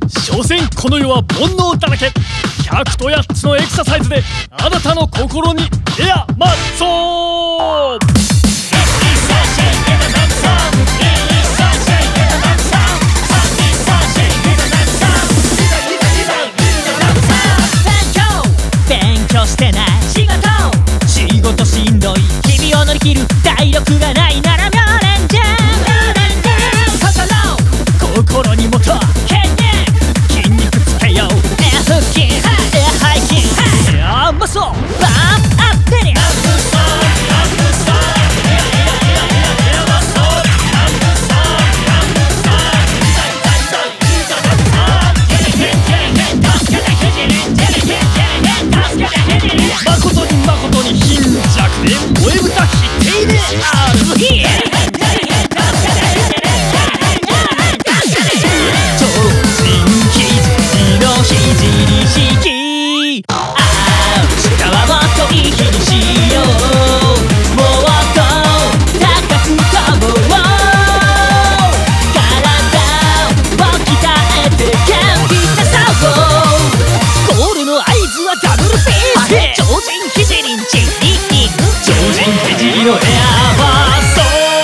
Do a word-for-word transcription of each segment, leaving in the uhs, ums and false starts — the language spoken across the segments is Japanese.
所詮この世は煩悩だらけ。ひゃくとやっつのエクササイズであなたの心にエアマッソー。 勉強してない仕事仕事しんどい日々を乗り切る体力がないならミョレンジャー。心にもと筋肉つけよう。エア腹筋エア背筋エアマッソーバーンアップリ誠に誠に貧弱で燃え豚否定である。 超人肘の肘に式ああ下はもっといい日にしよう。もっと高く飛ぼう。体を鍛えて元気出そう。ゴールの合図はダブルピース。超人肘リンチ超人肘のエアバースト。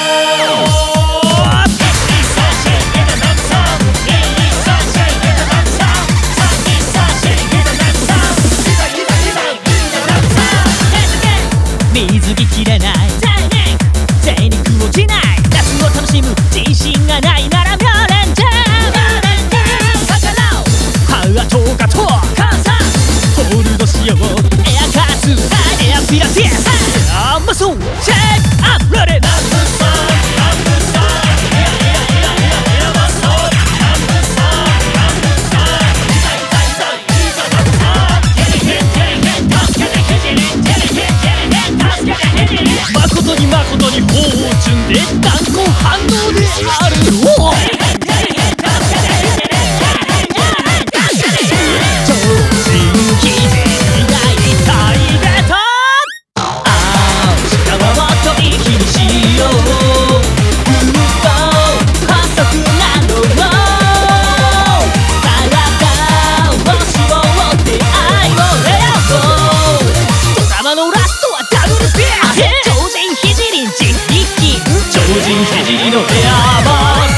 水着着れない贅肉落ちない夏を楽しむ自信がないならミョレンジャー。ハウアトーカトーホールドしよう。エアカースエアピラティスエアマッソーチェックアップレディ。 誠に誠に芳醇で断交反応である。 超人肘が痛いベタ。ああ下はもっといい日にしよう。ぐっと細くなろう。体を絞って愛を得よう。ドラマのラストはダブルピアス。超人肘リンチ一気超人肘のエアバース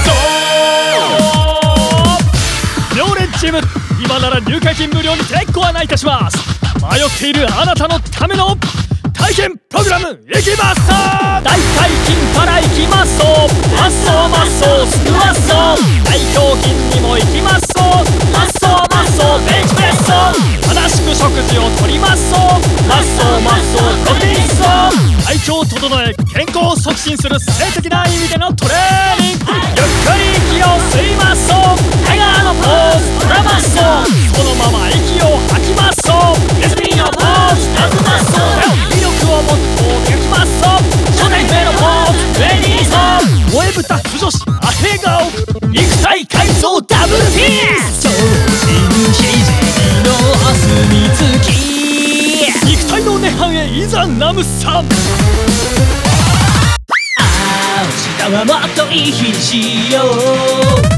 ト。 両連チーム今なら入会金無料にてご案内いたします。迷っているあなたのための体験プログラムいきます。大腿筋からいきますとマッソーマッソースクワッソー。大胸筋にもいきますとマッソーマッソーベンチプレッソー。正しく食事をとりますとマッソーマッソープロテインソー。体調を整え健康を促進する性的な意味でのトレーニング。ゆっくり息を吸いますとタイガーのポーズトラマッソー。そのまま息を吐きますとネズミのポーズラズマッソー。威力をもっと磨きますと初代目のポーズレディーソー。萌え豚不女子アヘ顔肉体改造ダブルピース。 超人肘のお墨付き肉体の涅槃へいざナムさん。 ああ下はもっといい日にしよう。